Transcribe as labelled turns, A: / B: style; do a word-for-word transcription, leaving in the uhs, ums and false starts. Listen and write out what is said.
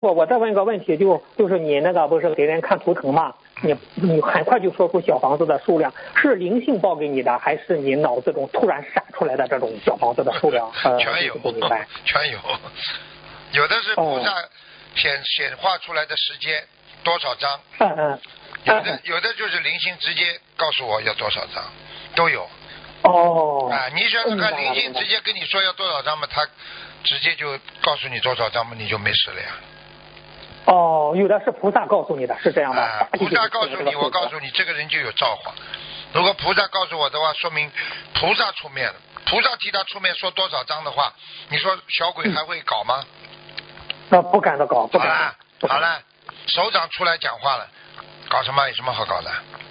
A: 我我再问一个问题，就就是你那个不是给人看图腾嘛？你你很快就说出小房子的数量，是灵性报给你的，还是你脑子中突然闪出来的这种小房子的数量？呃、
B: 全有，
A: 不明白。
B: 全有，有的是菩萨显显化出来的时间多少张，
A: 嗯嗯，
B: 有的有的就是灵性直接告诉我要多少张，都有。
A: 哦。
B: 啊，你想想看，灵性直接跟你说要多少张嘛，他直接就告诉你多少张嘛，你就没事了呀。
A: 哦，有的是菩萨告诉你的，是这样的。
B: 啊，菩萨告诉你，我告诉你，这个人就有造化。如果菩萨告诉我的话，说明菩萨出面了。菩萨替他出面说多少张的话，你说小鬼还会搞吗？
A: 那、嗯、不敢的搞，不敢。
B: 好了，好了，首长出来讲话了，搞什么？有什么好搞的？